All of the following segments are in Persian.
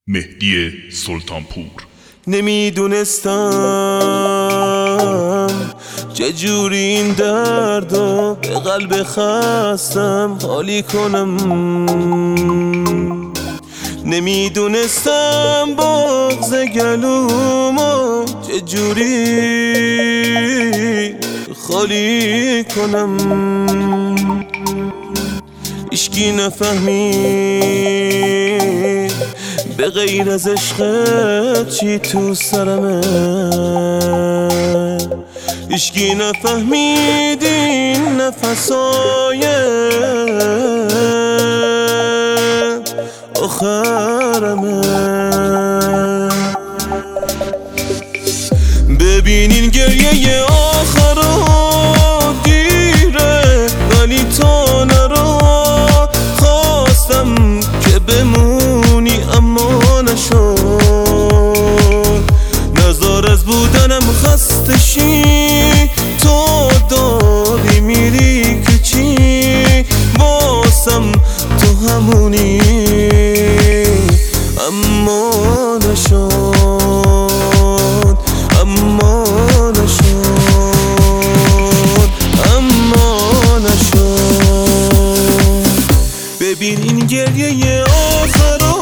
مهدی سلطانپور. نمیدونستم چجوری این دردو به قلب خستم خالی کنم، نمیدونستم بغض گلومو چجوری خالی کنم. هیچکی نفهمید به غیر از عشقت چی تو سرمه، هیچکی نفهمید این نفسای آخرمه. ببینین گریه آخرو دیره ولی تو نرو، خواستم که بمونی اما نشد، نزار از بودنم خسته شی، تو داری میری که چی باسم تو همونی اما نشد، اما نشد، اما نشد. ببین این گریه آخرو،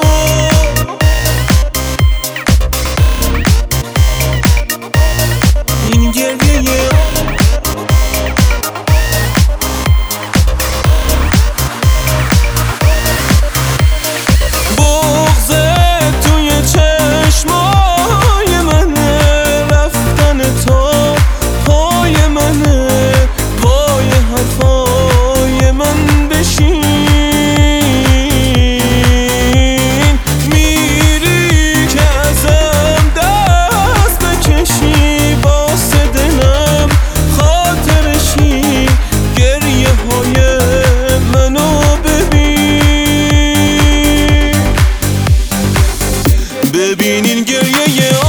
این گریه بغض توی چشمای منه، رفتن تو پای منه، پای حرفای من بشین، میری که ازم دست بکشی واسه دلم خاطرشی، گریه های منو ببین، ببین این گریه